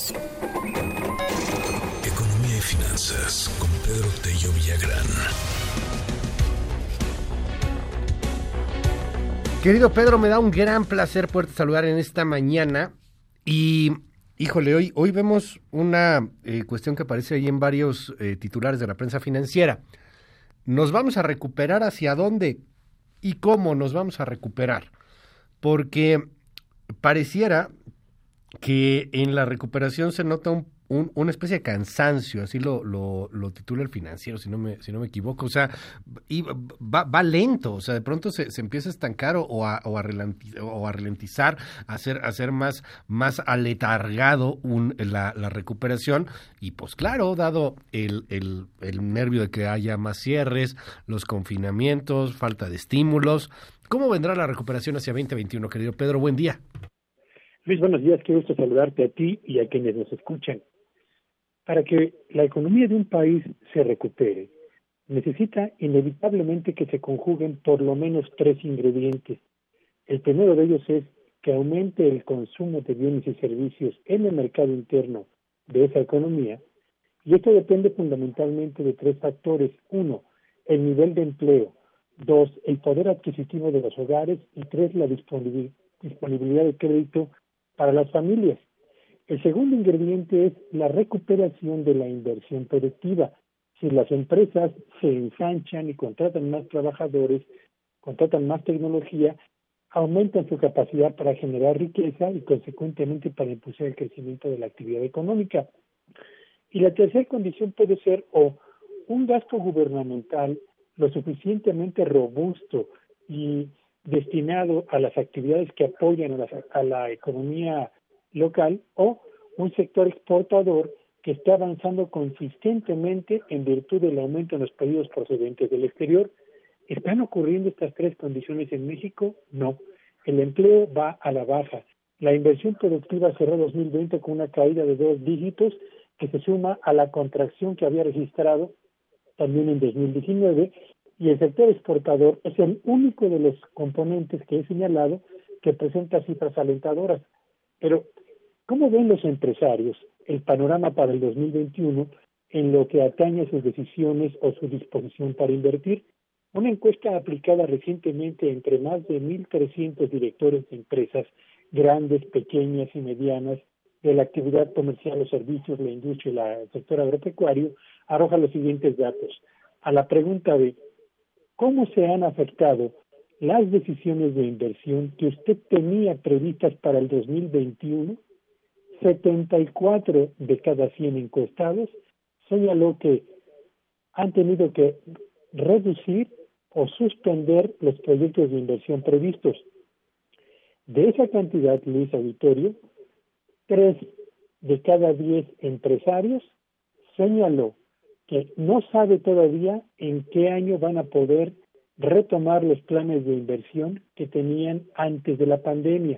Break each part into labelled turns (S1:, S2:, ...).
S1: Economía y finanzas con Pedro Tello Villagrán.
S2: Querido Pedro, me da un gran placer poderte saludar en esta mañana y, híjole, hoy vemos una cuestión que aparece ahí en varios titulares de la prensa financiera. ¿Nos vamos a recuperar hacia dónde y cómo nos vamos a recuperar? Porque pareciera que en la recuperación se nota una especie de cansancio, así lo titula el Financiero, si no me equivoco, o sea, y va lento, o sea, de pronto se empieza a estancar o a ralentizar, a hacer más aletargado la recuperación, y pues claro, dado el nervio de que haya más cierres, los confinamientos, falta de estímulos, ¿cómo vendrá la recuperación hacia 2021, querido Pedro? Buen día.
S3: Luis, buenos días, qué gusto saludarte a ti y a quienes nos escuchan. Para que la economía de un país se recupere, necesita inevitablemente que se conjuguen por lo menos tres ingredientes. El primero de ellos es que aumente el consumo de bienes y servicios en el mercado interno de esa economía, y esto depende fundamentalmente de tres factores. Uno, el nivel de empleo. Dos, el poder adquisitivo de los hogares. Y tres, la disponibilidad de crédito para las familias. El segundo ingrediente es la recuperación de la inversión productiva. Si las empresas se ensanchan y contratan más trabajadores, contratan más tecnología, aumentan su capacidad para generar riqueza y consecuentemente para impulsar el crecimiento de la actividad económica. Y la tercera condición puede ser o un gasto gubernamental lo suficientemente robusto y destinado a las actividades que apoyan a la economía local, o un sector exportador que está avanzando consistentemente en virtud del aumento en los pedidos procedentes del exterior. ¿Están ocurriendo estas tres condiciones en México? No. El empleo va a la baja. La inversión productiva cerró 2020 con una caída de 2 dígitos que se suma a la contracción que había registrado también en 2019, y el sector exportador es el único de los componentes que he señalado que presenta cifras alentadoras. Pero, ¿cómo ven los empresarios el panorama para el 2021 en lo que atañe a sus decisiones o su disposición para invertir? Una encuesta aplicada recientemente entre más de 1,300 directores de empresas grandes, pequeñas y medianas de la actividad comercial, los servicios, la industria y el sector agropecuario arroja los siguientes datos. A la pregunta de ¿cómo se han afectado las decisiones de inversión que usted tenía previstas para el 2021? 74 de cada 100 encuestados señaló que han tenido que reducir o suspender los proyectos de inversión previstos. De esa cantidad, Luis Auditorio, 3 de cada 10 empresarios señaló que no sabe todavía en qué año van a poder retomar los planes de inversión que tenían antes de la pandemia.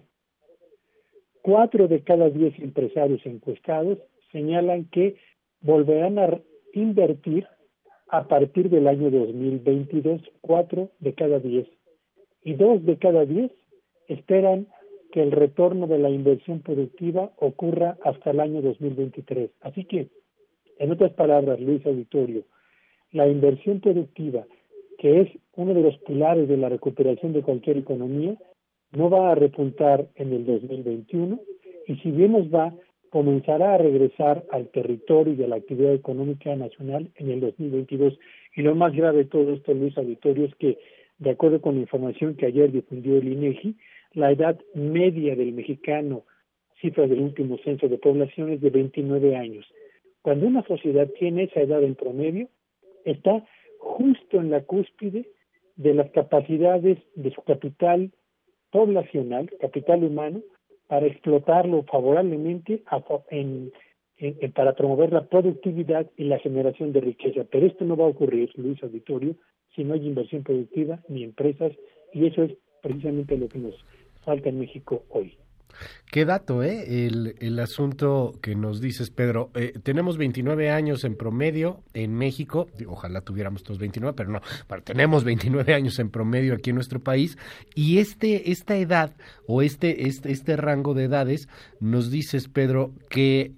S3: 4 de cada 10 empresarios encuestados señalan que volverán a invertir a partir del año 2022, 4 de cada 10. Y 2 de cada 10 esperan que el retorno de la inversión productiva ocurra hasta el año 2023. Así que, en otras palabras, Luis Auditorio, la inversión productiva, que es uno de los pilares de la recuperación de cualquier economía, no va a repuntar en el 2021, y si bien nos va, comenzará a regresar al territorio y a la actividad económica nacional en el 2022. Y lo más grave de todo esto, Luis Auditorio, es que, de acuerdo con la información que ayer difundió el INEGI, la edad media del mexicano, cifra del último censo de población, es de 29 años. Cuando una sociedad tiene esa edad en promedio, está justo en la cúspide de las capacidades de su capital poblacional, capital humano, para explotarlo favorablemente para promover la productividad y la generación de riqueza. Pero esto no va a ocurrir, Luis Auditorio, si no hay inversión productiva ni empresas, y eso es precisamente lo que nos falta en México hoy.
S2: Qué dato, el asunto que nos dices, Pedro. Tenemos 29 años en promedio en México. Ojalá tuviéramos todos 29, pero no. Pero tenemos 29 años en promedio aquí en nuestro país. Y esta edad o este rango de edades, nos dices, Pedro, que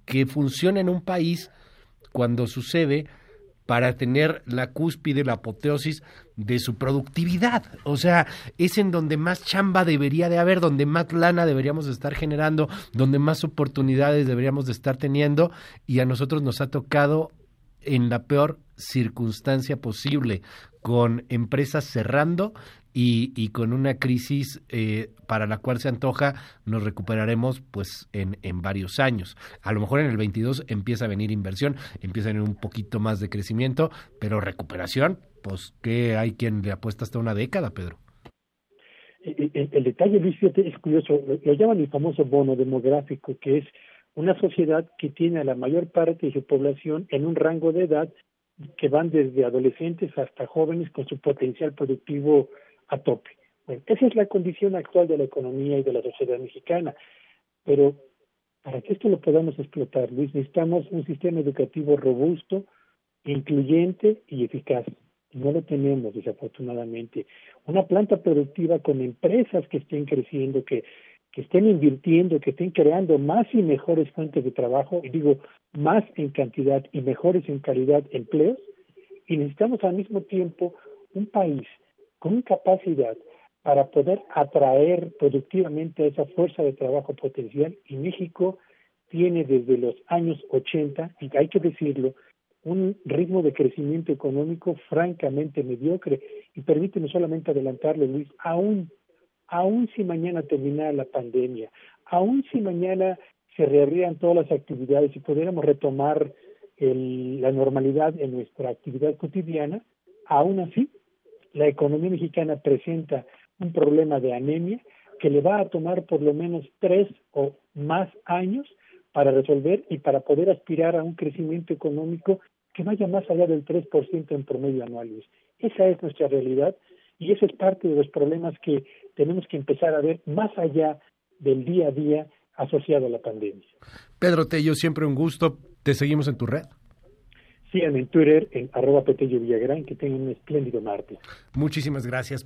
S2: que funciona en un país cuando sucede para tener la cúspide, la apoteosis de su productividad. O sea, es en donde más chamba debería de haber, donde más lana deberíamos de estar generando, donde más oportunidades deberíamos de estar teniendo, y a nosotros nos ha tocado en la peor circunstancia posible, con empresas cerrando y con una crisis para la cual se antoja nos recuperaremos pues en varios años. A lo mejor en el 22 empieza a venir inversión, empieza a venir un poquito más de crecimiento, pero recuperación, pues que hay quien le apuesta hasta una década, Pedro.
S3: El detalle, Luis, fíjate, es curioso, lo llaman el famoso bono demográfico, que es una sociedad que tiene a la mayor parte de su población en un rango de edad que van desde adolescentes hasta jóvenes con su potencial productivo a tope. Bueno, esa es la condición actual de la economía y de la sociedad mexicana. Pero para que esto lo podamos explotar, Luis, necesitamos un sistema educativo robusto, incluyente y eficaz. No lo tenemos, desafortunadamente. Una planta productiva con empresas que estén creciendo, que estén invirtiendo, que estén creando más y mejores fuentes de trabajo, y digo, más en cantidad y mejores en calidad empleos, y necesitamos al mismo tiempo un país con capacidad para poder atraer productivamente a esa fuerza de trabajo potencial, y México tiene desde los años 80, y hay que decirlo, un ritmo de crecimiento económico francamente mediocre, y permíteme solamente adelantarle, Luis, aún si mañana terminara la pandemia, aún si mañana se reabrieran todas las actividades y pudiéramos retomar la normalidad en nuestra actividad cotidiana, aún así la economía mexicana presenta un problema de anemia que le va a tomar por lo menos 3 o más años para resolver y para poder aspirar a un crecimiento económico que vaya más allá del 3% en promedio anual. Esa es nuestra realidad, y ese es parte de los problemas que tenemos que empezar a ver más allá del día a día asociado a la pandemia.
S2: Pedro Tello, siempre un gusto. ¿Te seguimos en tu red?
S3: Síganme en Twitter, en @PetelloVillagrán, que tengan un espléndido martes.
S2: Muchísimas gracias.